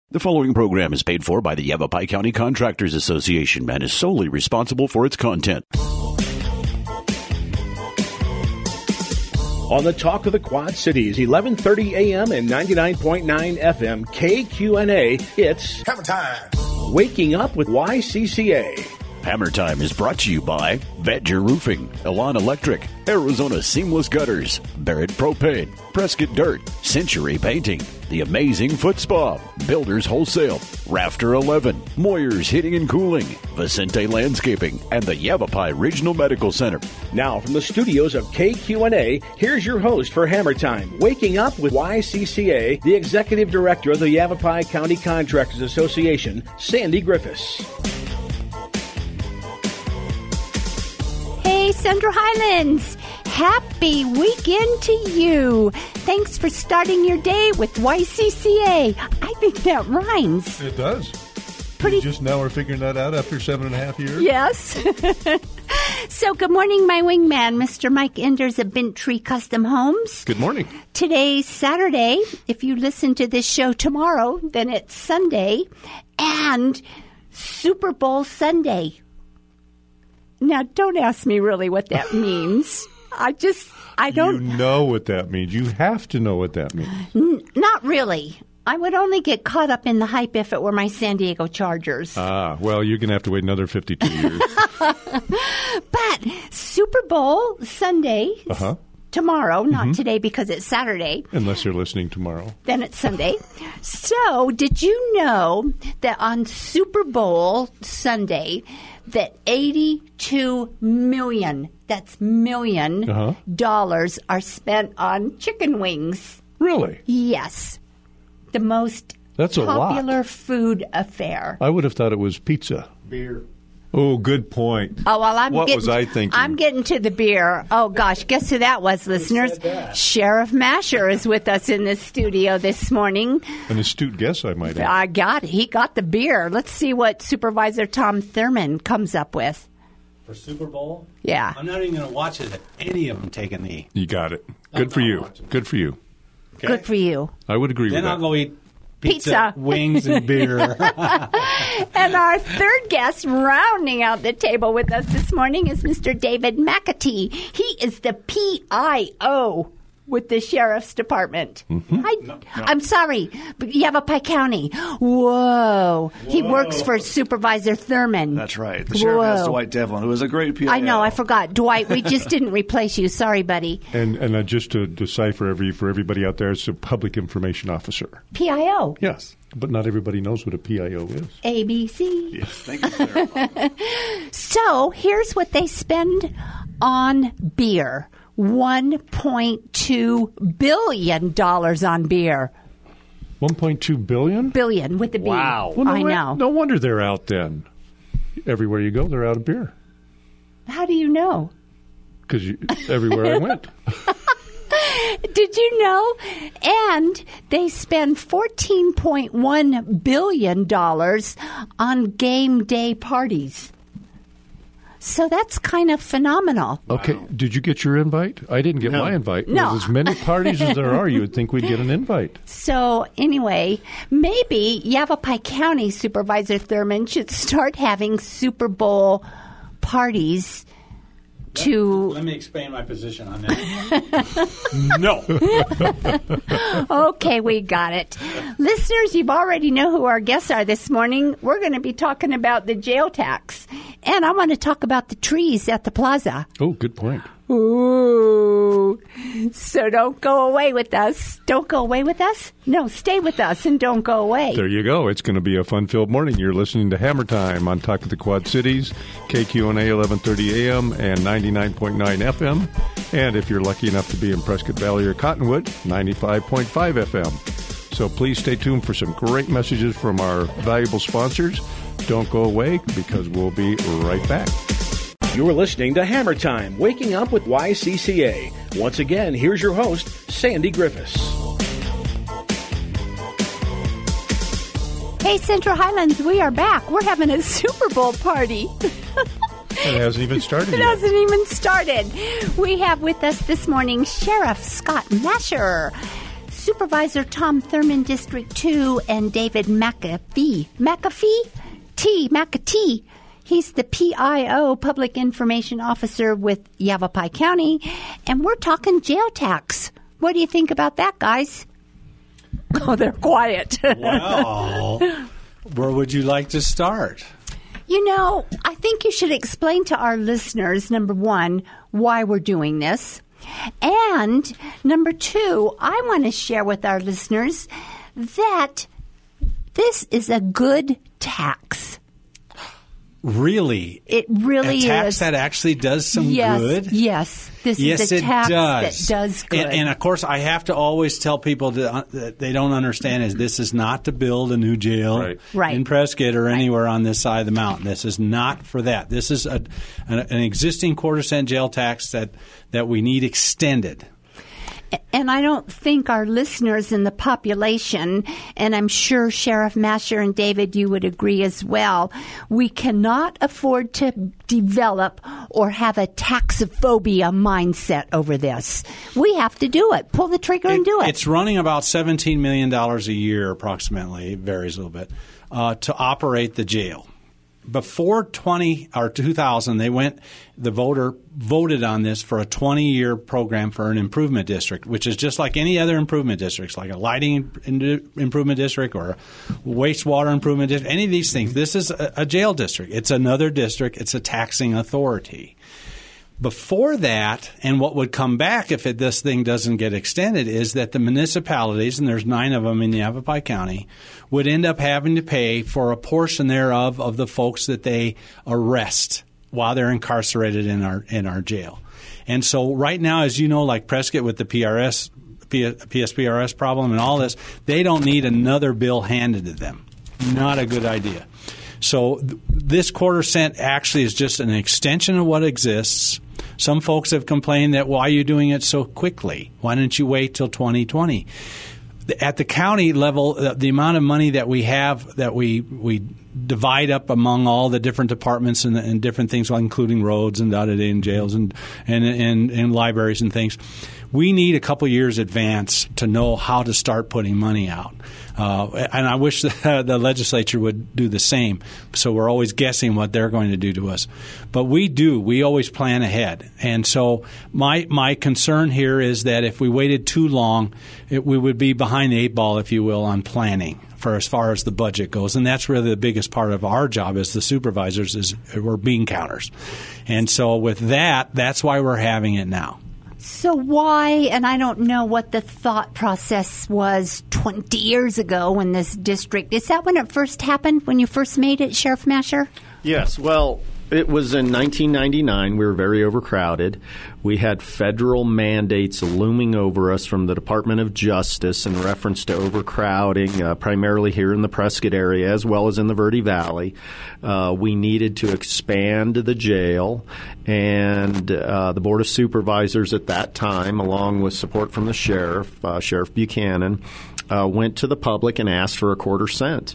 The following program is paid for by the Yavapai County Contractors Association and is solely responsible for its content. On the Talk of the Quad Cities, 11:30 a.m. and 99.9 FM KQNA, it's Hammer Time. Waking Up with YCCA. Hammer Time is brought to you by Vedger Roofing, Elan Electric, Arizona Seamless Gutters, Barrett Propane, Prescott Dirt, Century Painting, The Amazing Foot Spa, Builders Wholesale, Rafter 11, Moyers Heating and Cooling, Vicente Landscaping, and the Yavapai Regional Medical Center. Now, from the studios of KQNA, here's your host for Hammer Time, Waking Up with YCCA, the Executive Director of the Yavapai County Contractors Association, Sandy Griffiths. Hey, Central Highlands! Happy weekend to you! Thanks for starting your day with YCCA. I think that rhymes. It does. Pretty. You just now are figuring that out after 7.5 years? Yes. So, good morning, my wingman, Mr. Mike Enders of Binttree Custom Homes. Good morning. Today's Saturday. If you listen to this show tomorrow, then it's Sunday. And Super Bowl Sunday. Now, don't ask me really what that means. I don't... You know what that means. You have to know what that means. Not really. I would only get caught up in the hype if it were my San Diego Chargers. Well, you're going to have to wait another 52 years. But Super Bowl Sunday, tomorrow, not today because it's Saturday. Unless you're listening tomorrow. Then it's Sunday. So, did you know that on Super Bowl Sunday, that $82 million, that's million, dollars are spent on chicken wings? Really? Yes. The most popular food affair. I would have thought it was pizza. Beer. Oh, good point. Oh, well, What was I thinking? I'm getting to the beer. Oh, gosh. Guess who that was, listeners? Sheriff Masher is with us in the studio this morning. An astute guess, I might add. He got the beer. Let's see what Supervisor Tom Thurman comes up with. For Super Bowl? Yeah. I'm not even going to watch it if any of them take a knee. You got it. Good for you. Good for you. Okay? Good for you. I would agree with Then that. I'll go eat pizza, wings, and beer. And our third guest rounding out the table with us this morning is Mr. David McAtee. He is the PIO with the Sheriff's Department. I'm sorry, but Yavapai County. Whoa. He works for Supervisor Thurman. That's right. The sheriff has Dwight Devlin, who is a great PIO. I know, I forgot. Dwight, we just didn't replace you. Sorry, buddy. And just to decipher for everybody out there, it's a public information officer. PIO. Yes, but not everybody knows what a PIO is. ABC. Yes, thank you, Sarah. So, here's what they spend on beer. $1.2 billion on beer. $1.2 billion? Billion with the B. Wow. Well, I know. No wonder they're out then. Everywhere you go, they're out of beer. How do you know? Because everywhere I went. Did you know? And they spend $14.1 billion on game day parties. So that's kind of phenomenal. Okay. Did you get your invite? I didn't get my invite. No. With as many parties as there are, you would think we'd get an invite. So anyway, maybe Yavapai County Supervisor Thurman should start having Super Bowl parties to... Let me explain my position on that. No. Okay, we got it. Listeners, you already know who our guests are this morning. We're going to be talking about the jail tax. And I want to talk about the trees at the plaza. Oh, good point. Ooh. So don't go away with us. Don't go away with us? No, stay with us and don't go away. There you go. It's going to be a fun-filled morning. You're listening to Hammer Time on Talk of the Quad Cities, KQNA 1130 AM and 99.9 FM. And if you're lucky enough to be in Prescott Valley or Cottonwood, 95.5 FM. So please stay tuned for some great messages from our valuable sponsors. Don't go away because we'll be right back. You're listening to Hammer Time, Waking Up with YCCA. Once again, here's your host, Sandy Griffiths. Hey, Central Highlands, we are back. We're having a Super Bowl party. It hasn't even started yet. It hasn't even started. We have with us this morning Sheriff Scott Masher. Supervisor Tom Thurman, District 2, and David McAtee. He's the PIO, Public Information Officer with Yavapai County, and we're talking jail tax. What do you think about that, guys? Oh, they're quiet. Well, where would you like to start? You know, I think you should explain to our listeners, number one, why we're doing this. And number two, I want to share with our listeners that this is a good tax. Really? It really is. A tax that actually does some good? Yes. This is a tax that does good. And, of course, I have to always tell people that they don't understand is this is not to build a new jail in Prescott or anywhere on this side of the mountain. This is not for that. This is an existing quarter-cent jail tax that we need extended. And I don't think our listeners in the population, and I'm sure Sheriff Masher and David, you would agree as well, we cannot afford to develop or have a taxophobia mindset over this. We have to do it. Pull the trigger and do it. It's running about $17 million a year approximately, it varies a little bit, to operate the jail. Before 2000, the voter voted on this for a 20-year program for an improvement district, which is just like any other improvement districts, like a lighting improvement district or a wastewater improvement district, any of these things. This is a jail district. It's another district. It's a taxing authority. Before that, and what would come back if this thing doesn't get extended, is that the municipalities, and there's 9 of them in Yavapai County, would end up having to pay for a portion thereof of the folks that they arrest while they're incarcerated in our jail. And so right now, as you know, like Prescott with the PSPRS problem and all this, they don't need another bill handed to them. Not a good idea. So this quarter cent actually is just an extension of what exists. Some folks have complained that, why are you doing it so quickly? Why didn't you wait till 2020? At the county level, the amount of money that we have that we divide up among all the different departments and different things, including roads and and jails and libraries and things, we need a couple years advance to know how to start putting money out. And I wish the legislature would do the same. So we're always guessing what they're going to do to us. But we do. We always plan ahead. And so my concern here is that if we waited too long, we would be behind the 8 ball, if you will, on planning for as far as the budget goes. And that's really the biggest part of our job as the supervisors is we're bean counters. And so with that, that's why we're having it now. So why, and I don't know what the thought process was 20 years ago when this district, is that when it first happened, when you first made it, Sheriff Masher? Yes, well, it was in 1999. We were very overcrowded. We had federal mandates looming over us from the Department of Justice in reference to overcrowding, primarily here in the Prescott area as well as in the Verde Valley. We needed to expand the jail, and the Board of Supervisors at that time, along with support from the sheriff, Sheriff Buchanan, went to the public and asked for a quarter cent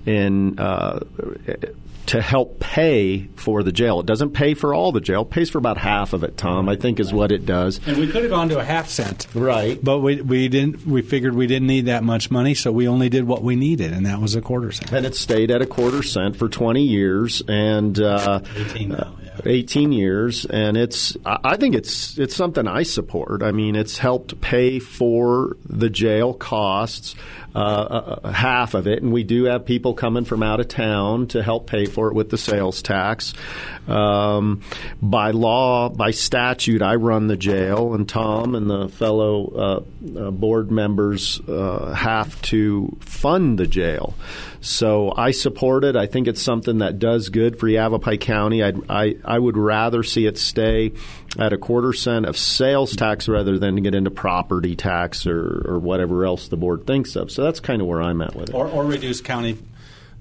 to help pay for the jail. It doesn't pay for all the jail. It pays for about half of it, Tom, I think is what it does. And we could have gone to a half cent. Right. But we didn't. We figured we didn't need that much money, so we only did what we needed, and that was a quarter cent. And it stayed at a quarter cent for 20 years. And 18 now, yeah. 18 years. And I think it's something I support. I mean, it's helped pay for the jail costs, half of it. And we do have people coming from out of town to help pay for it with the sales tax. By law, by statute, I run the jail, and Tom and the fellow board members have to fund the jail. So I support it. I think it's something that does good for Yavapai County. I would rather see it stay at a quarter cent of sales tax rather than to get into property tax or whatever else the board thinks of. So that's kind of where I'm at with it. Or reduce county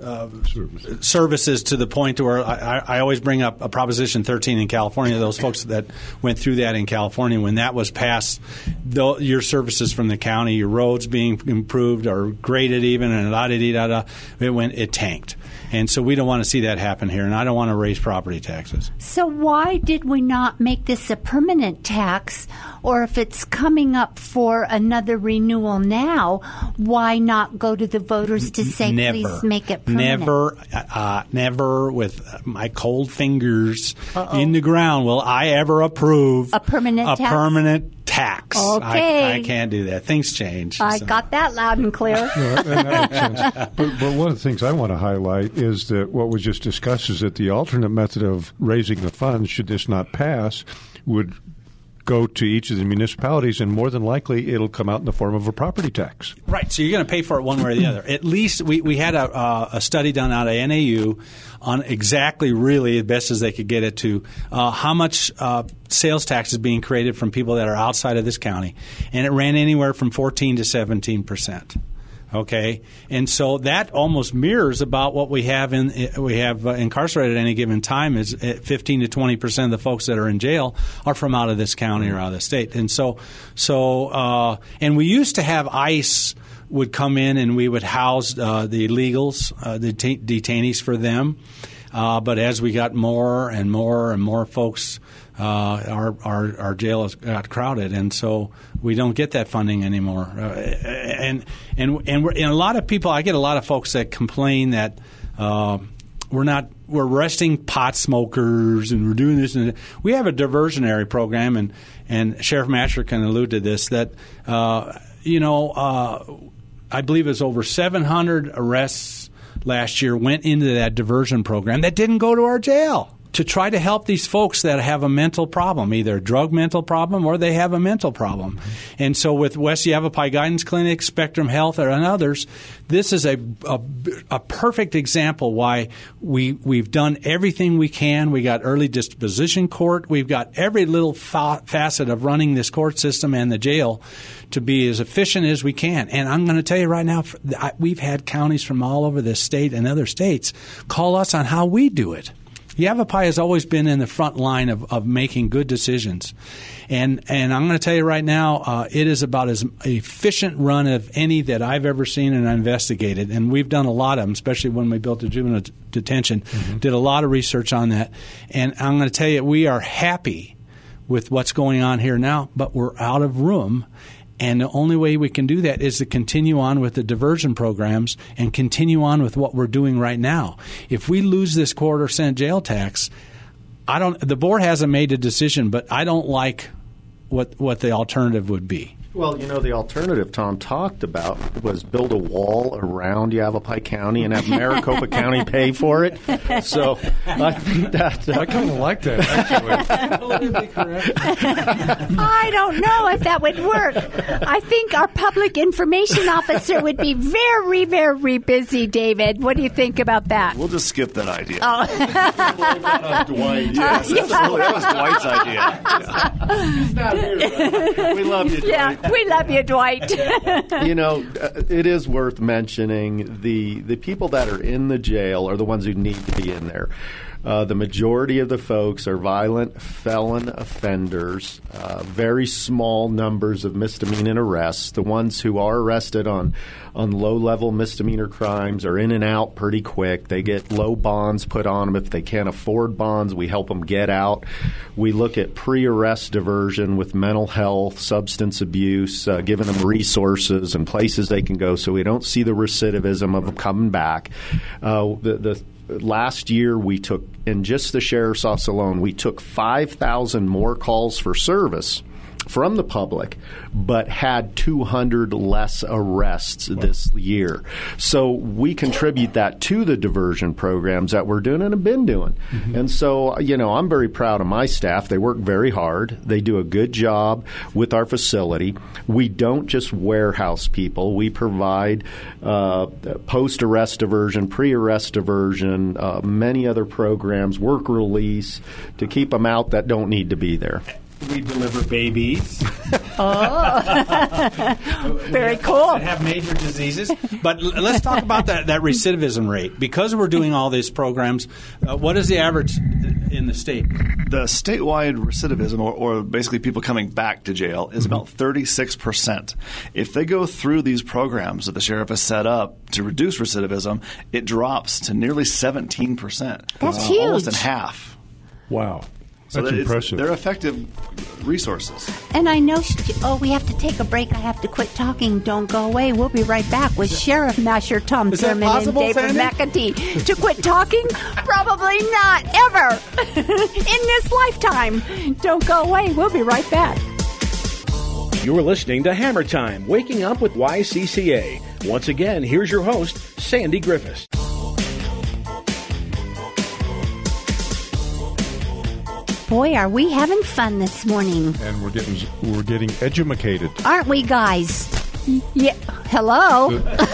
services to the point where I always bring up a Proposition 13 in California. Those folks that went through that in California, when that was passed, your services from the county, your roads being improved or graded even, and la-di-di-da-da, it tanked. And so we don't want to see that happen here, and I don't want to raise property taxes. So why did we not make this a permanent tax? Or if it's coming up for another renewal now, why not go to the voters to say, please make it permanent? Never with my cold fingers in the ground will I ever approve a permanent tax. Okay. I can't do that. Things change. I got that loud and clear. And that makes sense. But one of the things I want to highlight is that what was just discussed is that the alternate method of raising the funds, should this not pass, would go to each of the municipalities, and more than likely it'll come out in the form of a property tax. Right, so you're going to pay for it one way or the other. At least we had a study done out of NAU on exactly, really, as best as they could get it to, how much sales tax is being created from people that are outside of this county, and it ran anywhere from 14 to 17%. Okay, and so that almost mirrors about what we have incarcerated at any given time. Is 15 to 20% of the folks that are in jail are from out of this county or out of the state, and so and we used to have ICE would come in and we would house the illegals, the detainees for them, but as we got more and more folks. Our jail has got crowded, and so we don't get that funding anymore. And a lot of people, I get a lot of folks that complain that we're arresting pot smokers and we're doing this and that. We have a diversionary program, and Sheriff Matcher can allude to this, that I believe it was over 700 arrests last year went into that diversion program that didn't go to our jail, to try to help these folks that have a mental problem, either a drug mental problem or they have a mental problem. And so with West Yavapai Guidance Clinic, Spectrum Health, and others, this is a perfect example why we've done everything we can. We got early disposition court. We've got every little facet of running this court system and the jail to be as efficient as we can. And I'm going to tell you right now, we've had counties from all over this state and other states call us on how we do it. Yavapai has always been in the front line of making good decisions. And I'm going to tell you right now, it is about as efficient run of any that I've ever seen and investigated. And we've done a lot of them, especially when we built the juvenile detention, did a lot of research on that. And I'm going to tell you, we are happy with what's going on here now, but we're out of room. And the only way we can do that is to continue on with the diversion programs and continue on with what we're doing right now. If we lose this quarter-cent jail tax, the board hasn't made a decision, but I don't like what the alternative would be. Well, the alternative Tom talked about was build a wall around Yavapai County and have Maricopa County pay for it. So I think that I kind of like that, actually. I don't know if that would work. I think our public information officer would be very, very busy, David. What do you think about that? We'll just skip that idea. Oh. Dwight. Yes, that was Dwight's idea. He's not here, right? We love you, Dwight. Yeah. We love you, Dwight. It is worth mentioning the people that are in the jail are the ones who need to be in there. The majority of the folks are violent felon offenders, very small numbers of misdemeanor arrests. The ones who are arrested on low-level misdemeanor crimes are in and out pretty quick. They get low bonds put on them. If they can't afford bonds, we help them get out. We look at pre-arrest diversion with mental health, substance abuse, giving them resources and places they can go so we don't see the recidivism of them coming back. Last year, we took, in just the sheriff's office alone, we took 5,000 more calls for service from the public, but had 200 less arrests this year. So we contribute that to the diversion programs that we're doing and have been doing. Mm-hmm. And so, I'm very proud of my staff. They work very hard. They do a good job with our facility. We don't just warehouse people. We provide post-arrest diversion, pre-arrest diversion, many other programs, work release, to keep them out that don't need to be there. We deliver babies. Very cool. That have major diseases. But let's talk about that recidivism rate. Because we're doing all these programs, what is the average in the state? The statewide recidivism, or basically people coming back to jail, is about 36%. If they go through these programs that the sheriff has set up to reduce recidivism, it drops to nearly 17%. That's huge. Almost in half. Wow. So That's impressive. They're effective resources. And I know, we have to take a break. I have to quit talking. Don't go away. We'll be right back with Sheriff Masher Tom Thurman and David McAtee. To quit talking? Probably not, ever. In this lifetime. Don't go away. We'll be right back. You're listening to Hammer Time, Waking Up with YCCA. Once again, here's your host, Sandy Griffiths. Boy, are we having fun this morning. And we're getting edumacated. Aren't we, guys? Yeah. Hello.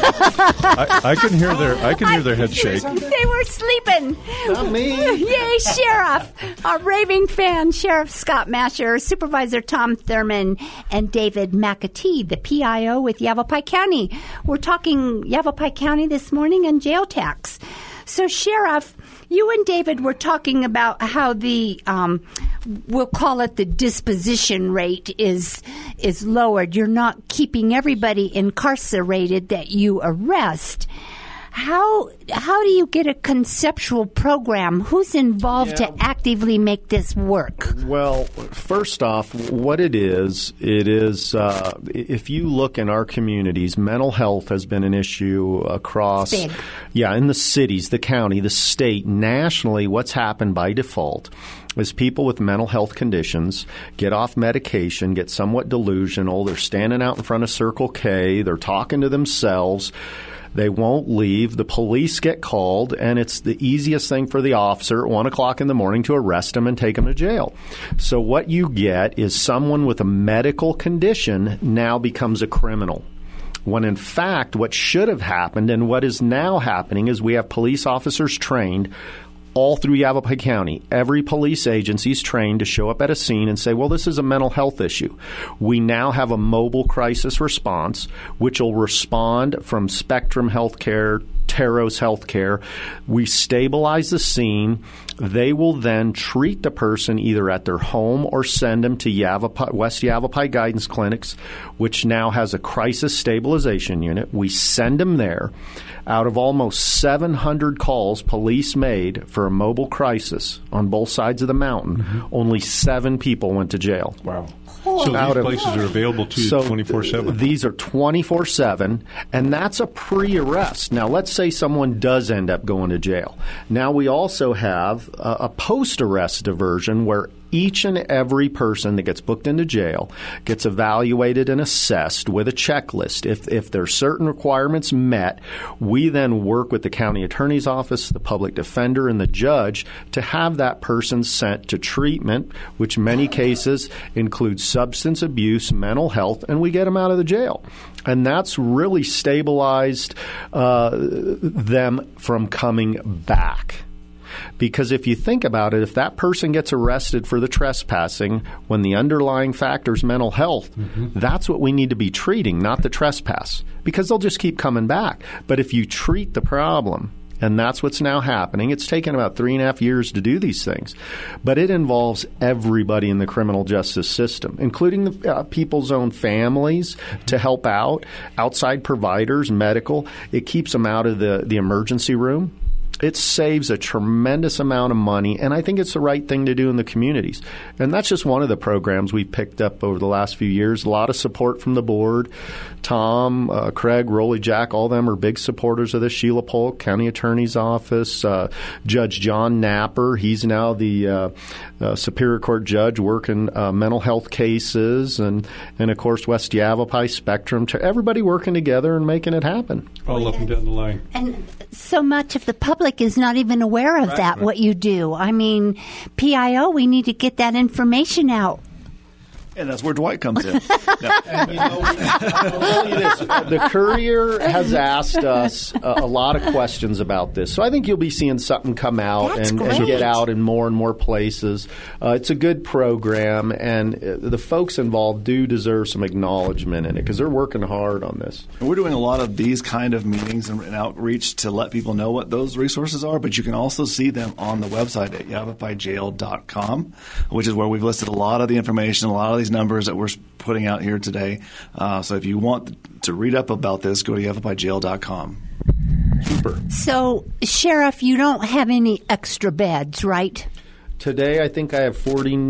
I can hear their head shake. They were sleeping. Not me. Yay, Sheriff. Our raving fan, Sheriff Scott Masher, Supervisor Tom Thurman, and David McAtee, the PIO with Yavapai County. We're talking Yavapai County this morning and jail tax. So, Sheriff, you and David were talking about how the, we'll call it the disposition rate is lowered. You're not keeping everybody incarcerated that you arrest. How do you get a conceptual program? Who's involved to actively make this work? Well, first off, what it is, if you look in our communities, mental health has been an issue across, in the cities, the county, the state, nationally. What's happened by default is people with mental health conditions get off medication, get somewhat delusional. They're standing out in front of Circle K. They're talking to themselves. They won't leave. The police get called, and it's the easiest thing for the officer at 1 o'clock in the morning to arrest them and take them to jail. So what you get is someone with a medical condition now becomes a criminal. When in fact, what should have happened and what is now happening is we have police officers trained all through Yavapai County. Every police agency is trained to show up at a scene and say, well, this is a mental health issue. We now have a mobile crisis response, which will respond from Spectrum Healthcare, Teros Healthcare. We stabilize the scene. They will then treat the person either at their home or send them to West Yavapai Guidance Clinics, which now has a crisis stabilization unit. We send them there. Out of almost 700 calls police made for a mobile crisis on both sides of the mountain, only 7 people went to jail. Wow. So these places are available to you 24/7? These are 24/7, and that's a pre-arrest. Now, let's say someone does end up going to jail. Now, we also have a post-arrest diversion where each and every person that gets booked into jail gets evaluated and assessed with a checklist. If there are certain requirements met, we then work with the county attorney's office, the public defender, and the judge to have that person sent to treatment, which in many cases includes substance abuse, mental health, and we get them out of the jail. And that's really stabilized them from coming back. Because if you think about it, if that person gets arrested for the trespassing when the underlying factor is mental health, that's what we need to be treating, not the trespass, because they'll just keep coming back. But if you treat the problem, and that's what's now happening, it's taken about 3.5 years to do these things, but it involves everybody in the criminal justice system, including the people's own families to help out, outside providers, medical. It keeps them out of the emergency room. It saves a tremendous amount of money, and I think it's the right thing to do in the communities. And that's just one of the programs we've picked up over the last few years. A lot of support from the board. Tom, Craig, Rolly, Jack, all of them are big supporters of this. Sheila Polk, County Attorney's Office. Judge John Napper, he's now the Superior Court judge working mental health cases. And of course, West Yavapai, Spectrum. Everybody working together and making it happen. All up and down the line. And so much of the public is not even aware of what you do. I mean, PIO, we need to get that information out. And that's where Dwight comes in. And, I'll tell you this. The Courier has asked us a lot of questions about this. So I think you'll be seeing something come out and get out in more places. It's a good program, and the folks involved do deserve some acknowledgement in it because they're working hard on this. We're doing a lot of these kind of meetings and outreach to let people know what those resources are, but you can also see them on the website at yavapai.jail.com, which is where we've listed a lot of the information, a lot of these numbers that we're putting out here today. So if you want to read up about this, go to yavapai.jail.com. Super. So, Sheriff, you don't have any extra beds, right? Today, I think I have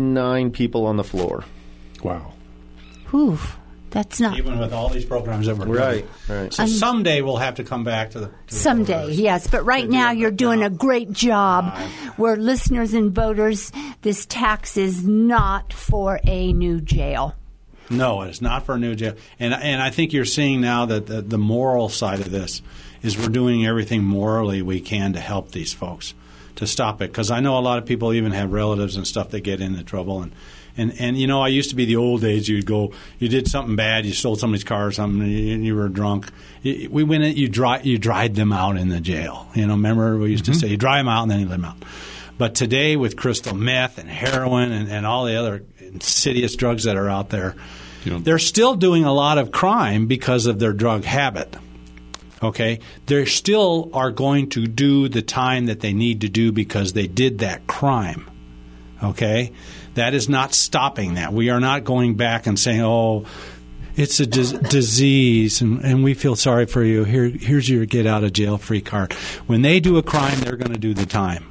49 people on the floor. Wow. Whew. That's not... Even with all these programs that we're doing. Right. So someday we'll have to come back to the someday, voters. yes. But right now you're doing a great job where listeners and voters, this tax is not for a new jail. No, it's not for a new jail. And I think you're seeing now that the moral side of this is we're doing everything morally we can to help these folks, to stop it. Because I know a lot of people even have relatives and stuff that get into trouble. And you know, I used to be the old days. You did something bad, you stole somebody's car or something, and you were drunk. We went in, you dried them out in the jail. You know, remember we used to say you dry them out and then you let them out. But today with crystal meth and heroin and all the other insidious drugs that are out there, they're still doing a lot of crime because of their drug habit. Okay? They still are going to do the time that they need to do because they did that crime. Okay? That is not stopping that. We are not going back and saying, oh, it's a disease and we feel sorry for you. Here's your get-out-of-jail-free card. When they do a crime, they're going to do the time.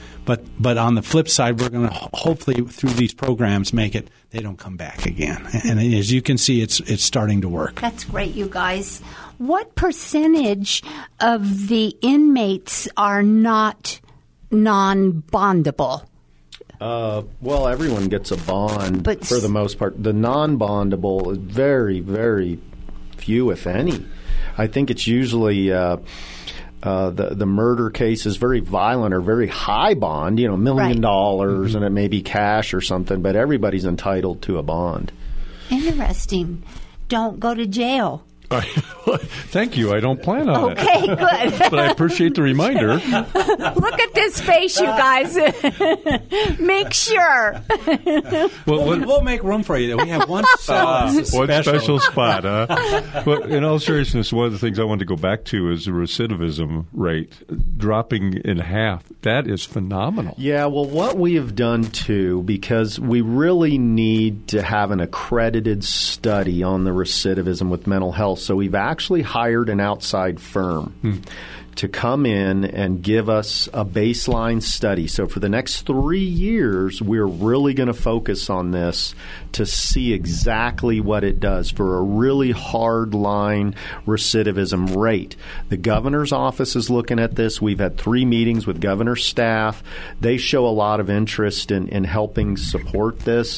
But on the flip side, we're going to hopefully through these programs make it they don't come back again. And as you can see, it's starting to work. That's great, you guys. What percentage of the inmates are not non-bondable? Well, everyone gets a bond for the most part. The non-bondable is very, very few, if any. I think it's usually the murder case is very violent or very high bond, $1 million, and it may be cash or something, but everybody's entitled to a bond. Interesting. Don't go to jail. Thank you. I don't plan on it. Okay, good. But I appreciate the reminder. Look at this face, you guys. Make sure. We'll make room for you. We have one special spot. But in all seriousness, one of the things I want to go back to is the recidivism rate dropping in half. That is phenomenal. Yeah, well, what we have done, too, because we really need to have an accredited study on the recidivism with mental health. So we've actually hired an outside firm to come in and give us a baseline study. So for the next 3 years, we're really going to focus on this to see exactly what it does for a really hard-line recidivism rate. The governor's office is looking at this. We've had 3 meetings with governor's staff. They show a lot of interest in helping support this.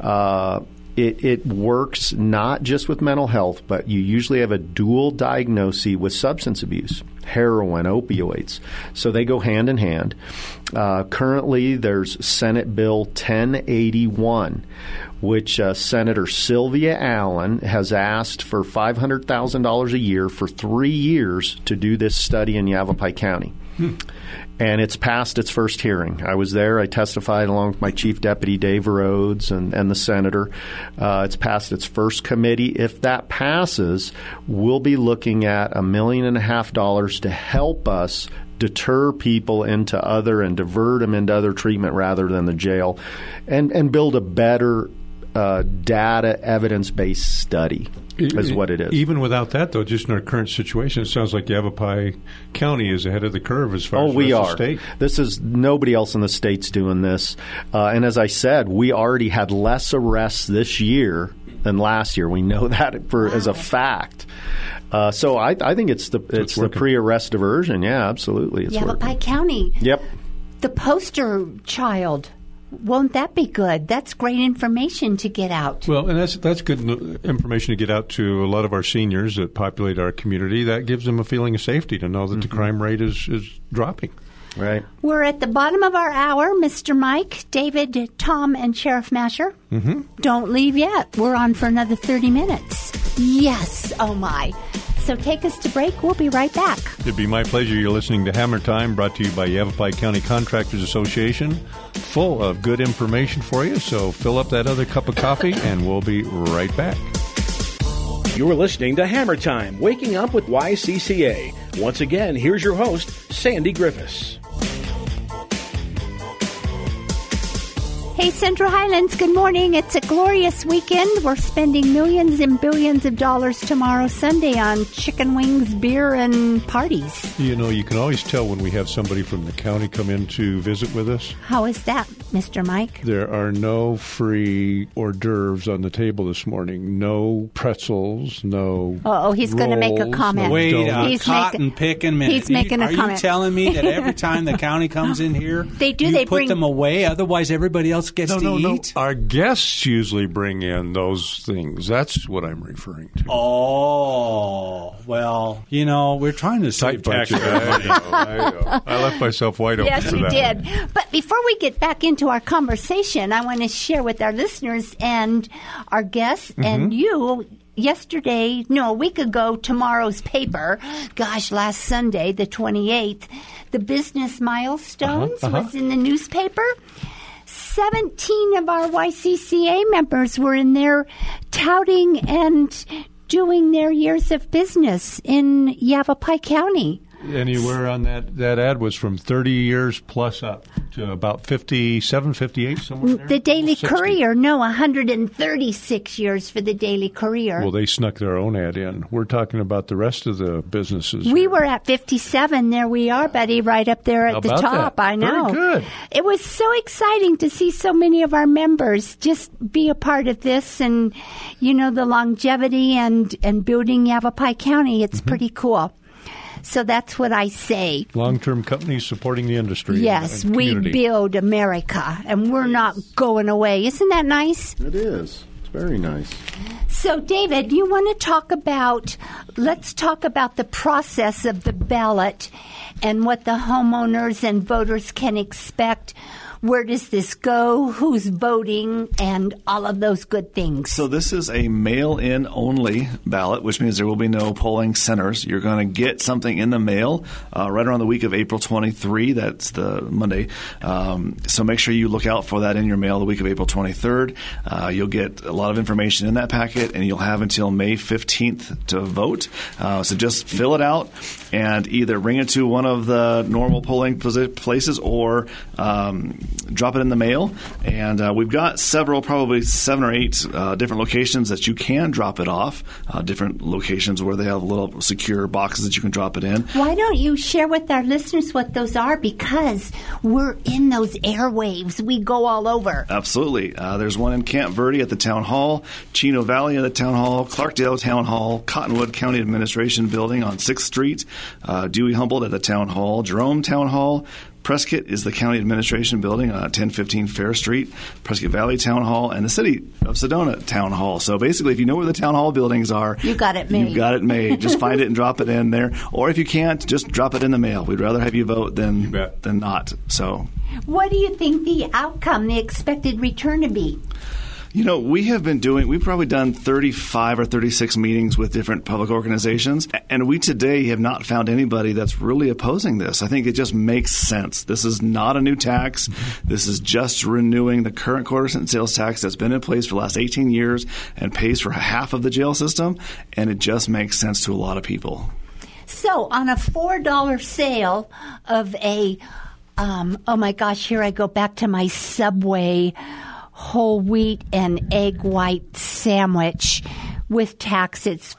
It works not just with mental health, but you usually have a dual diagnosis with substance abuse, heroin, opioids. So they go hand in hand. Currently, there's Senate Bill 1081, which Senator Sylvia Allen has asked for $500,000 a year for 3 years to do this study in Yavapai County. And it's passed its first hearing. I was there. I testified along with my Chief Deputy, Dave Rhodes, and the Senator. It's passed its first committee. If that passes, we'll be looking at $1.5 million to help us deter people into other and divert them into other treatment rather than the jail and build a better data evidence-based study is what it is. Even without that, though, just in our current situation, it sounds like Yavapai County is ahead of the curve as far as we the are. State. This is nobody else in the state's doing this. And as I said, we already had less arrests this year than last year. We know that as a fact. So I think it's the pre-arrest diversion. Yeah, absolutely. It's Yavapai County. Yep. The poster child Won't that be good? That's great information to get out. Well, and that's good information to get out to a lot of our seniors that populate our community. That gives them a feeling of safety to know that the crime rate is dropping. Right. We're at the bottom of our hour, Mr. Mike, David, Tom, and Sheriff Masher. Mm-hmm. Don't leave yet. We're on for another 30 minutes. Yes. Oh, my. So take us to break. We'll be right back. It'd be my pleasure. You're listening to Hammer Time, brought to you by Yavapai County Contractors Association. Full of good information for you. So fill up that other cup of coffee, and we'll be right back. You're listening to Hammer Time, Waking Up with YCCA. Once again, here's your host, Sandy Griffiths. Hey, Central Highlands, good morning. It's a glorious weekend. We're spending millions and billions of dollars tomorrow, Sunday, on chicken wings, beer, and parties. You know, you can always tell when we have somebody from the county come in to visit with us. How is that, Mr. Mike? There are no free hors d'oeuvres on the table this morning. No pretzels, no he's going to make a comment. Wait he's cotton-picking minute. He's making a comment. Are you telling me that every time the county comes in here, they put them away, otherwise everybody else gets to eat? No. Our guests usually bring in those things. That's what I'm referring to. Oh, well, you know, we're trying to save taxpayers. I know. I left myself wide open for that. Yes, you did. But before we get back into our conversation, I want to share with our listeners and our guests and you a week ago, tomorrow's paper, last Sunday, the 28th, the business milestones was in the newspaper. 17 of our YCCA members were in there touting and doing their years of business in Yavapai County. Anywhere on that ad was from 30 years plus up to about 57, 58, somewhere there. The Daily Courier, 136 years for the Daily Courier. Well, they snuck their own ad in. We're talking about the rest of the businesses. We were at 57. There we are, buddy, right up there at the top. That? I know. Very good. It was so exciting to see so many of our members just be a part of this and, you know, the longevity and building Yavapai County. It's pretty cool. So that's what I say. Long-term companies supporting the industry. Yes, and we build America, and we're not going away. Isn't that nice? It is. It's very nice. So, David, you want to let's talk about the process of the ballot and what the homeowners and voters can expect. Where does this go? Who's voting? And all of those good things. So this is a mail-in only ballot, which means there will be no polling centers. You're going to get something in the mail right around the week of April 23. That's the Monday. So make sure you look out for that in your mail the week of April 23rd. You'll get a lot of information in that packet, and you'll have until May 15th to vote. So just fill it out and either bring it to one of the normal polling places or drop it in the mail. And we've got several, probably 7 or 8 different locations that you can drop it off, different locations where they have little secure boxes that you can drop it in. Why don't you share with our listeners what those are? Because we're in those airwaves. We go all over. Absolutely. There's one in Camp Verde at the Town Hall, Chino Valley at the Town Hall, Clarkdale Town Hall, Cottonwood County Administration Building on 6th Street, Dewey Humboldt at the Town Hall, Jerome Town Hall, Prescott is the County Administration Building on 1015 Fair Street, Prescott Valley Town Hall, and the City of Sedona Town Hall. So basically, if you know where the Town Hall buildings are, you got it made. You've got it made. Just find it and drop it in there. Or if you can't, just drop it in the mail. We'd rather have you vote than not. So, what do you think the outcome, the expected return to be? You know, we've probably done 35 or 36 meetings with different public organizations, and we today have not found anybody that's really opposing this. I think it just makes sense. This is not a new tax. This is just renewing the current quarter-cent sales tax that's been in place for the last 18 years and pays for half of the jail system, and it just makes sense to a lot of people. So on a $4 sale of a, oh my gosh, here I go back to my Subway whole wheat and egg white sandwich. With tax, it's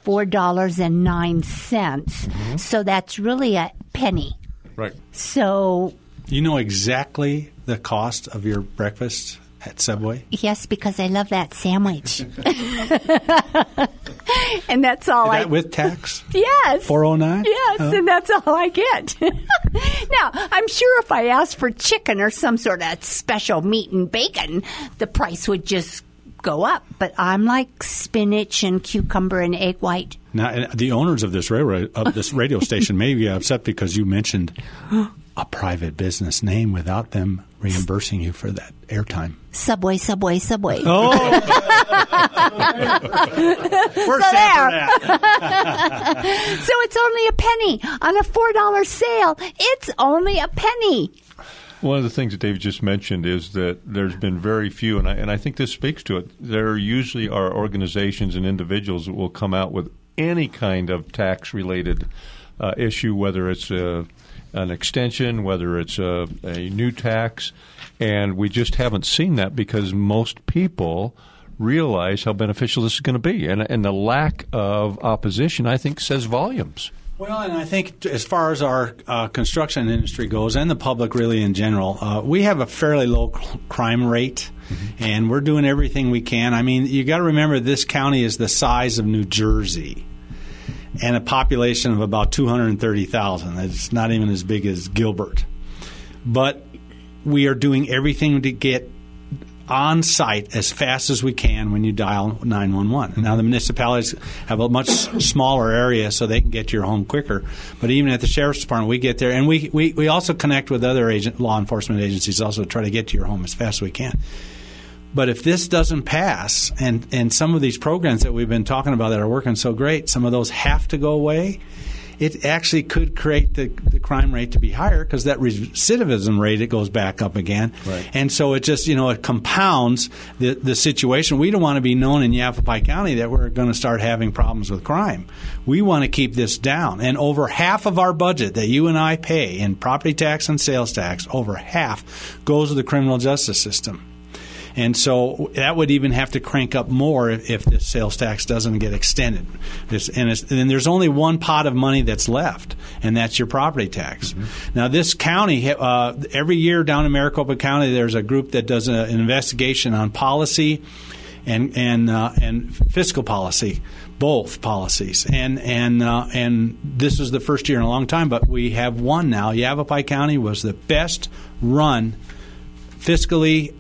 $4.09. So that's really a penny. Right. So you know exactly the cost of your breakfast at Subway? Yes, because I love that sandwich. And that's all with tax? Yes. $4.09? Yes, and that's all I get. Now, I'm sure if I asked for chicken or some sort of special meat and bacon, the price would just go up. But I'm like spinach and cucumber and egg white. Now, the owners of this radio station may be upset because you mentioned a private business name without them reimbursing you for that airtime. Subway. Oh! We're set for that. So it's only a penny on a $4 sale. It's only a penny. One of the things that Dave just mentioned is that there's been very few, and I think this speaks to it. There usually are organizations and individuals that will come out with any kind of tax-related issue, whether it's an extension, whether it's a new tax, and we just haven't seen that because most people realize how beneficial this is going to be. And the lack of opposition, I think, says volumes. Well, and I think as far as our construction industry goes, and the public really in general, we have a fairly low crime rate, and we're doing everything we can. I mean, you got to remember this county is the size of New Jersey, and a population of about 230,000. It's not even as big as Gilbert. But we are doing everything to get on site as fast as we can when you dial 911. Now, the municipalities have a much smaller area, so they can get to your home quicker. But even at the Sheriff's Department, we get there. And we also connect with other law enforcement agencies also to try to get to your home as fast as we can. But if this doesn't pass, and some of these programs that we've been talking about that are working so great, some of those have to go away, it actually could create the crime rate to be higher because that recidivism rate, it goes back up again. Right. And so it just, it compounds the situation. We don't want to be known in Yavapai County that we're going to start having problems with crime. We want to keep this down. And over half of our budget that you and I pay in property tax and sales tax, over half goes to the criminal justice system. And so that would even have to crank up more if the sales tax doesn't get extended. And there's only one pot of money that's left, and that's your property tax. Now, this county, every year down in Maricopa County, there's a group that does an investigation on policy and fiscal policy, both policies. And this is the first year in a long time, but we have one now. Yavapai County was the best run fiscally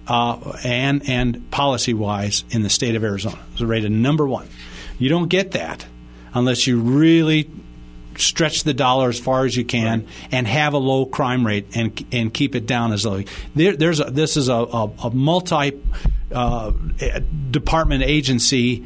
and policy-wise in the state of Arizona. It was rated number one. You don't get that unless you really stretch the dollar as far as you can and have a low crime rate and keep it down as low. This is a multi-department agency,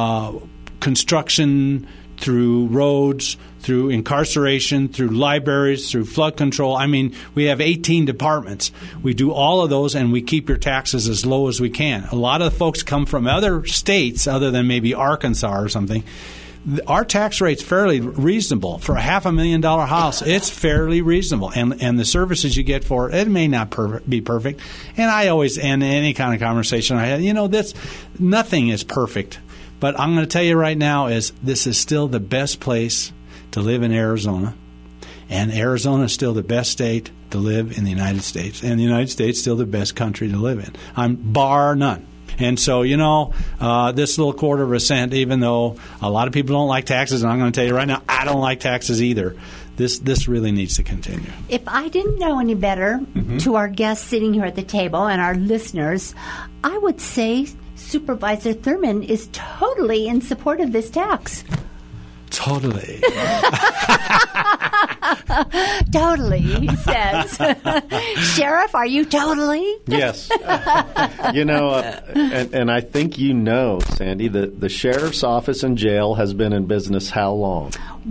construction through roads, through incarceration, through libraries, through flood control. I mean, we have 18 departments. We do all of those, and we keep your taxes as low as we can. A lot of the folks come from other states other than maybe Arkansas or something. Our tax rate's fairly reasonable. For a $500,000 house, it's fairly reasonable. And the services you get for it may not be perfect. And I always, in any kind of conversation I had, nothing is perfect. But I'm going to tell you right now this is still the best place to live in Arizona. And Arizona is still the best state to live in the United States. And the United States is still the best country to live in. Bar none. And so, this little quarter of a cent, even though a lot of people don't like taxes, and I'm going to tell you right now, I don't like taxes either, this really needs to continue. If I didn't know any better, to our guests sitting here at the table and our listeners, I would say Supervisor Thurman is totally in support of this tax. Totally. Totally, he says. Sheriff, are you totally? Yes. And I think Sandy, the sheriff's office and jail has been in business how long?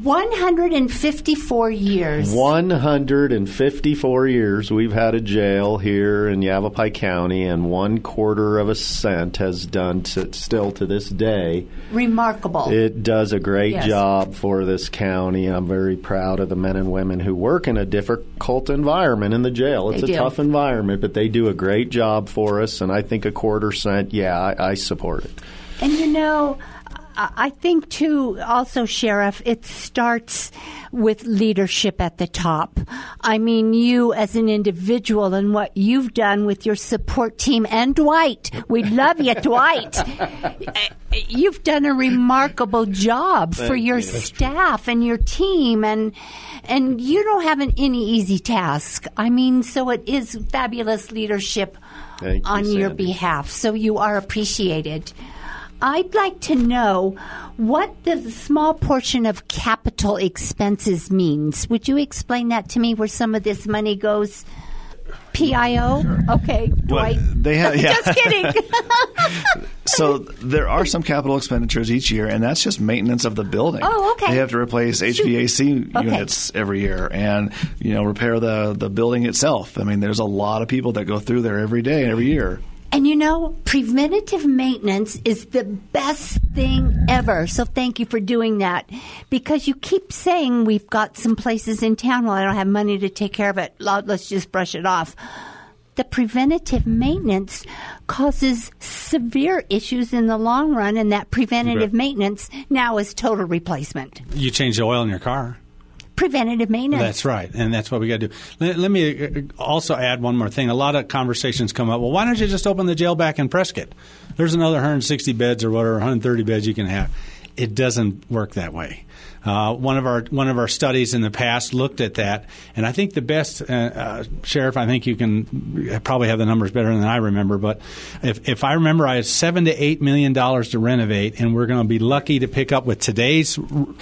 154 years. 154 years we've had a jail here in Yavapai County, and 1/4 cent has done still to this day. Remarkable. It does a great job for this county. I'm very proud of the men and women who work in a difficult environment in the jail. It's a tough environment, but they do a great job for us, and I think 1/4 cent, I support it. And I think, too, also, Sheriff, it starts with leadership at the top. I mean, you as an individual and what you've done with your support team, and Dwight. We love you, Dwight. You've done a remarkable job for your staff and your team, and you don't have any easy task. I mean, so it is fabulous leadership on your behalf. So you are appreciated. I'd like to know what the small portion of capital expenses means. Would you explain that to me, where some of this money goes? PIO? Okay, Dwight. They have, yeah. Just kidding. So there are some capital expenditures each year, and that's just maintenance of the building. Oh, okay. They have to replace HVAC units every year, and repair the building itself. I mean, there's a lot of people that go through there every day and every year. And preventative maintenance is the best thing ever. So thank you for doing that. Because you keep saying we've got some places in town, well, I don't have money to take care of it. Let's just brush it off. The preventative maintenance causes severe issues in the long run, and that preventative maintenance now is total replacement. You change the oil in your car. Preventative maintenance. That's right, and that's what we got to do. Let me also add one more thing. A lot of conversations come up, well, why don't you just open the jail back in Prescott? There's another 160 beds or whatever, 130 beds you can have. It doesn't work that way. One of our studies in the past looked at that, and I think the best, Sheriff, I think you can probably have the numbers better than I remember, but if I remember, I had $7 to $8 million to renovate, and we're going to be lucky to pick up with today's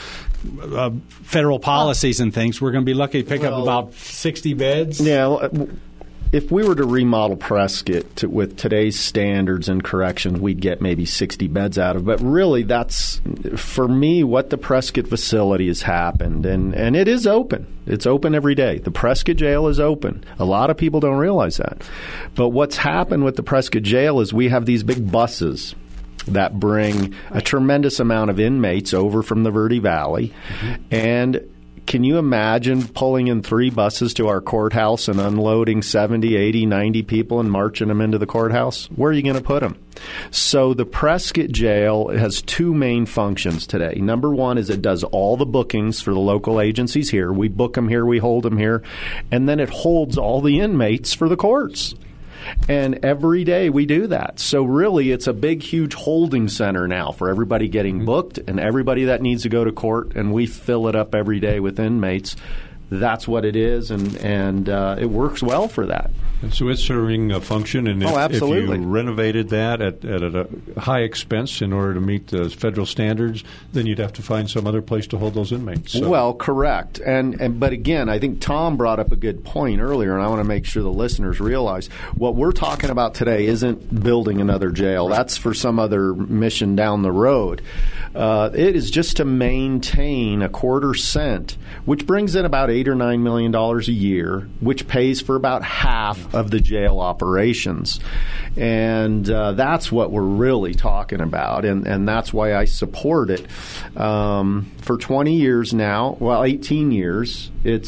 federal policies and things. We're going to be lucky to pick up about 60 beds. Yeah. If we were to remodel Prescott with today's standards and corrections, we'd get maybe 60 beds out of it. But really, that's, for me, what the Prescott facility has happened. And it is open. It's open every day. The Prescott jail is open. A lot of people don't realize that. But what's happened with the Prescott jail is we have these big buses that bring a tremendous amount of inmates over from the Verde Valley. And can you imagine pulling in 3 buses to our courthouse and unloading 70, 80, 90 people and marching them into the courthouse? Where are you going to put them? So the Prescott jail has 2 main functions today. Number one is it does all the bookings for the local agencies here. We book them here, we hold them here, and then it holds all the inmates for the courts. And every day we do that. So really it's a big, huge holding center now for everybody getting booked and everybody that needs to go to court, and we fill it up every day with inmates. That's what it is, and it works well for that. And so it's serving a function, and if you renovated that at a high expense in order to meet the federal standards, then you'd have to find some other place to hold those inmates. So. Well, correct. But again, I think Tom brought up a good point earlier, and I want to make sure the listeners realize what we're talking about today isn't building another jail. That's for some other mission down the road. It is just to maintain a quarter cent, which brings in about $8 or $9 million a year, which pays for about half of the jail operations. And that's what we're really talking about, and that's why I support it. For 20 years now, 18 years,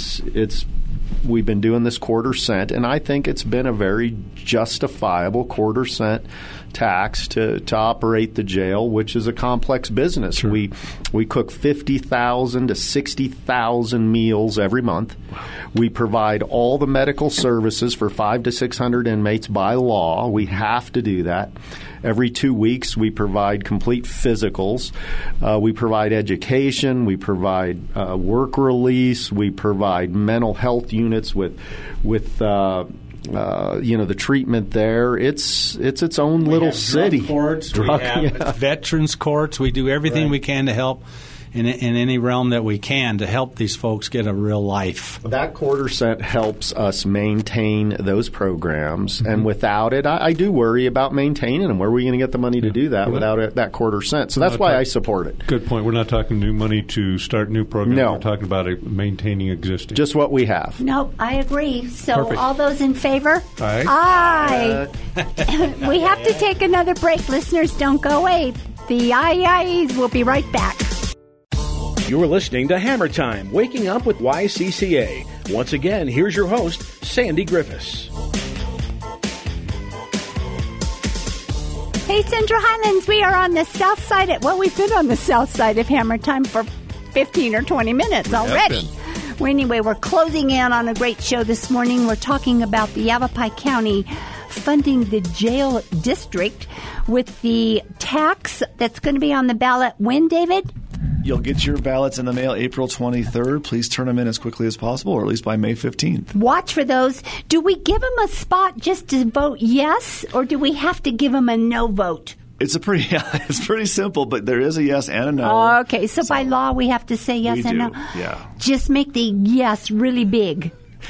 we've been doing this quarter cent, and I think it's been a very justifiable quarter cent tax to operate the jail, which is a complex business. Sure. We cook 50,000 to 60,000 meals every month. We provide all the medical services for 500 to 600 inmates by law. We have to do that. Every 2 weeks, we provide complete physicals. We provide education. We provide work release. We provide mental health units with the treatment there. It's its own little city. Courts, we have veterans courts. We do everything we can to help in any realm that we can to help these folks get a real life. That quarter cent helps us maintain those programs, and without it, I do worry about maintaining them. Where are we going to get the money to do that without that quarter cent? So that's why I support it. Good point. We're not talking new money to start new programs. No. We're talking about maintaining existing. Just what we have. No, I agree. So Perfect. All those in favor? Aye. Aye. We have to take another break. Listeners, don't go away. The IEs will be right back. You're listening to Hammer Time, Waking Up with YCCA. Once again, here's your host, Sandy Griffiths. Hey, Central Highlands, we are on the south side. We've been on the south side of Hammer Time for 15 or 20 minutes already. Well, anyway, we're closing in on a great show this morning. We're talking about the Yavapai County funding the jail district with the tax that's going to be on the ballot. When, David? You'll get your ballots in the mail April 23rd. Please turn them in as quickly as possible, or at least by May 15th. Watch for those. Do we give them a spot just to vote yes, or do we have to give them a no vote? It's pretty simple, but there is a yes and a no. Okay, so by law we have to say yes and no. Yeah. Just make the yes really big.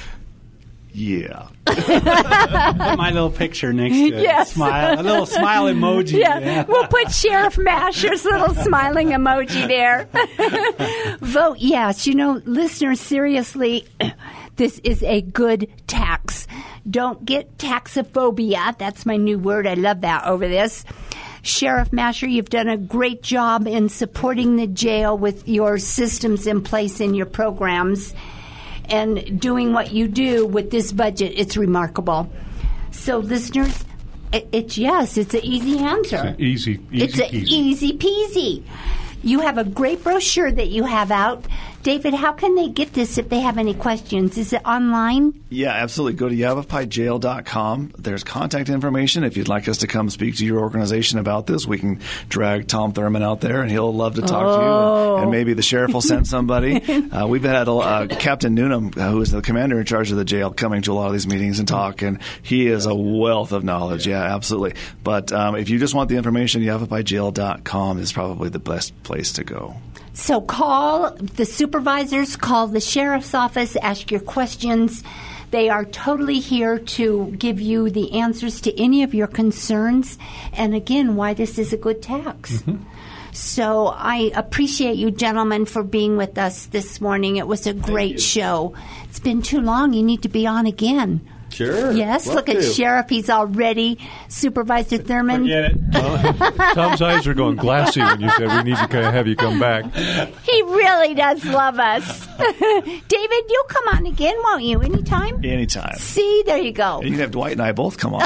Yeah. Put my little picture next to it. Yes. Smile, a little smile emoji. Yeah. We'll put Sheriff Masher's little smiling emoji there. Vote yes. Listeners, seriously, this is a good tax. Don't get taxophobia. That's my new word. I love that over this. Sheriff Masher, you've done a great job in supporting the jail with your systems in place in your programs. And doing what you do with this budget, it's remarkable. So, listeners, it's yes. It's an easy answer. It's easy peasy. You have a great brochure that you have out. David, how can they get this if they have any questions? Is it online? Yeah, absolutely. Go to yavapaijail.com. There's contact information. If you'd like us to come speak to your organization about this, we can drag Tom Thurman out there, and he'll love to talk to you. And maybe the sheriff will send somebody. We've had Captain Noonan, who is the commander in charge of the jail, coming to a lot of these meetings and talk, and he is a wealth of knowledge. Yeah, absolutely. But if you just want the information, yavapaijail.com is probably the best place to go. So call the supervisors, call the sheriff's office, ask your questions. They are totally here to give you the answers to any of your concerns. And again, why this is a good tax. Mm-hmm. So I appreciate you gentlemen for being with us this morning. It was a great show. It's been too long. You need to be on again. Sure. Yes, look at Sheriff. He's all ready. Supervisor Thurman. Forget it. Tom's eyes are going glassy when you said we need to have you come back. He really does love us. David, you'll come on again, won't you? Anytime? Anytime. See, there you go. You can have Dwight and I both come on.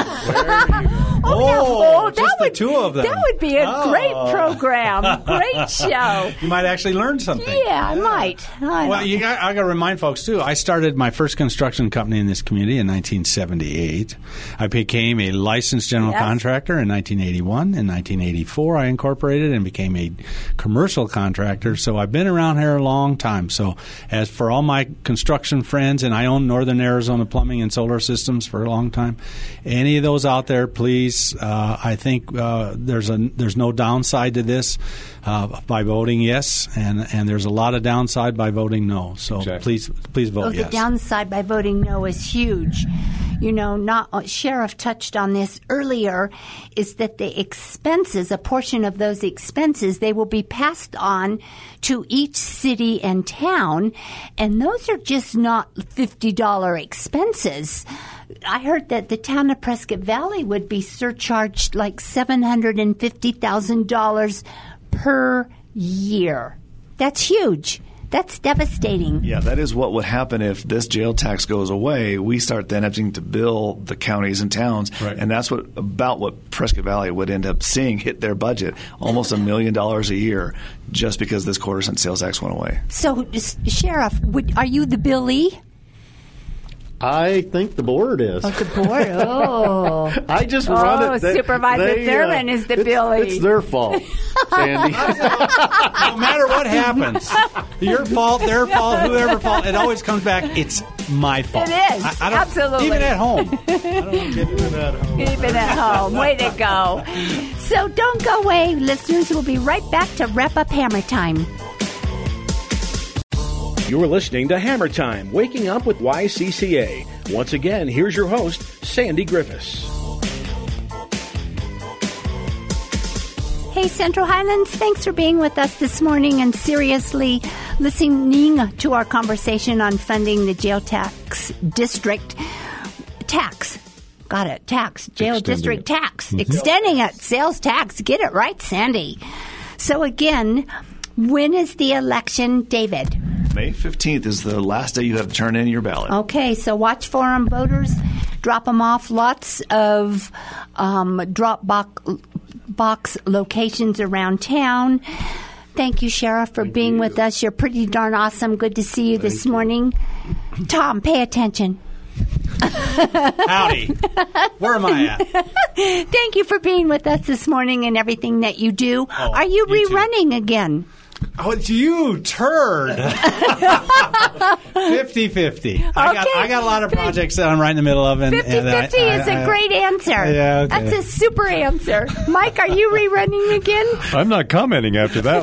Just the two of them. That would be a great program. Great show. You might actually learn something. Yeah, I might. I got to remind folks, too, I started my first construction company in this community in 1978. I became a licensed general contractor in 1981. In 1984, I incorporated and became a commercial contractor. So I've been around here a long time. So as for all my construction friends, and I own Northern Arizona Plumbing and Solar Systems for a long time, any of those out there, please, I think there's no downside to this by voting yes, and there's a lot of downside by voting no. So please vote yes. The downside by voting no is huge. Sheriff touched on this earlier, is that the expenses, a portion of those expenses, they will be passed on to each city and town, and those are just not $50 expenses. I heard that the town of Prescott Valley would be surcharged like $750,000 per year. That's huge. That's devastating. Yeah, that is what would happen if this jail tax goes away. We start then having to bill the counties and towns, and that's what Prescott Valley would end up seeing hit their budget, almost $1 million a year, just because this quarter cent sales tax went away. So, Sheriff, are you the Billy? I think the board is. Oh, the board. Oh. I just run it. Supervisor Thurman is the Billy. It's their fault, Sandy. No matter what happens, your fault, their fault, whoever's fault, it always comes back, it's my fault. It is. Absolutely. Even at home. Even at home. Way to go. So don't go away, listeners. We'll be right back to wrap up Hammer Time. You're listening to Hammer Time, Waking Up with YCCA. Once again, here's your host, Sandy Griffiths. Hey, Central Highlands, thanks for being with us this morning and seriously listening to our conversation on funding the jail tax district tax. Got it. Tax. Jail district tax. Mm-hmm. Extending it. Sales tax. Get it right, Sandy. So again, when is the election, David? May 15th is the last day you have to turn in your ballot. Okay, so watch for them, voters. Drop them off. Lots of box locations around town. Thank you, Sheriff, for being with us. You're pretty darn awesome. Good to see you this morning. Tom, pay attention. Howdy. Where am I at? Thank you for being with us this morning and everything that you do. Are you rerunning again? Oh, it's you, turd. 50-50. I got a lot of projects that I'm right in the middle of. 50-50 is a great answer. Yeah, okay. That's a super answer. Mike, are you rerunning again? I'm not commenting after that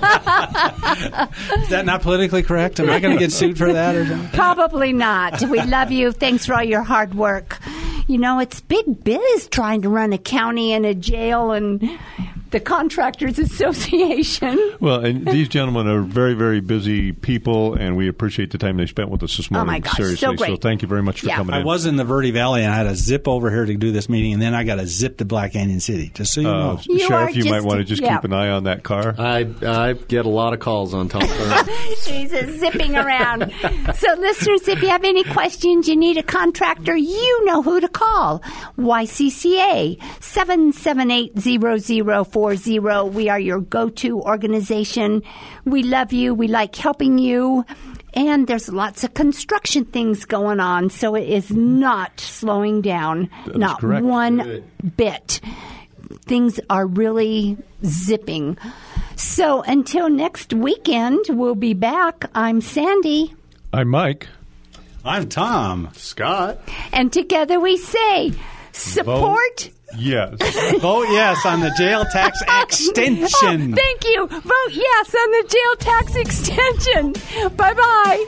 one. Is that not politically correct? Am I going to get sued for that or something? Probably not. We love you. Thanks for all your hard work. You know, it's big biz trying to run a county and a jail and the Contractors Association. Well, and these gentlemen are very, very busy people, and we appreciate the time they spent with us this morning. Oh, my gosh, seriously. so great. So thank you very much for coming in. I was in the Verde Valley, and I had to zip over here to do this meeting, and then I got to zip to Black Canyon City, just so you know. Sheriff, you might want to just keep an eye on that car. I get a lot of calls on Tom Thurman. She's zipping around. So, listeners, if you have any questions, you need a contractor, you know who to call. YCCA 778-0040. We are your go-to organization. We love you. We like helping you. And there's lots of construction things going on, so it is not slowing down. Not correct. One bit. Things are really zipping. So until next weekend, we'll be back. I'm Sandy. I'm Mike. I'm Tom. Scott. And together we say, support. Yes. Vote yes on the jail tax extension. Oh, thank you. Vote yes on the jail tax extension. Bye-bye.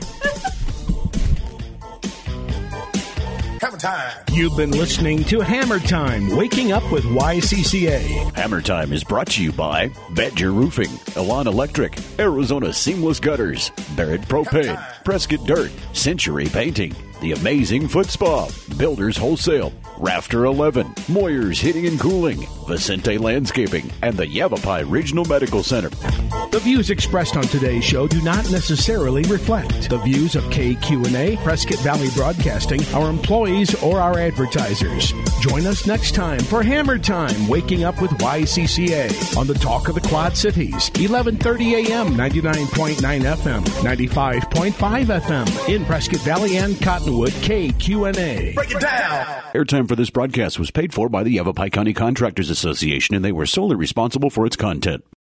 Hammer Time. You've been listening to Hammer Time, Waking Up with YCCA. Hammer Time is brought to you by Badger Roofing, Elan Electric, Arizona Seamless Gutters, Barrett Propane, Prescott Dirt, Century Painting, The Amazing Foot Spa, Builders Wholesale, Rafter 11, Moyers Heating and Cooling, Vicente Landscaping, and the Yavapai Regional Medical Center. The views expressed on today's show do not necessarily reflect the views of KQNA, Prescott Valley Broadcasting, our employees, or our advertisers. Join us next time for Hammer Time, Waking Up with YCCA on the Talk of the Quad Cities, 11:30 a.m., 99.9 FM, 95.5 FM in Prescott Valley and Cottonwood, KQNA. Break it down. Airtime for this broadcast was paid for by the Yavapai County Contractors Association, and they were solely responsible for its content.